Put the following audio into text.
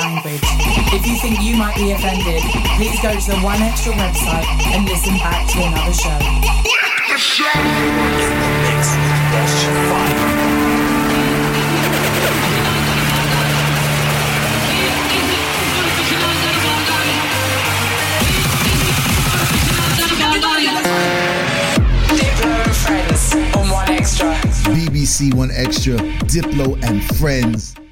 language. If you think you might be offended, please go to the One Extra website and listen back to another show. The show! In the mix with Dash Fire. Diplo and Friends on One Extra. BBC One Extra, Diplo and Friends.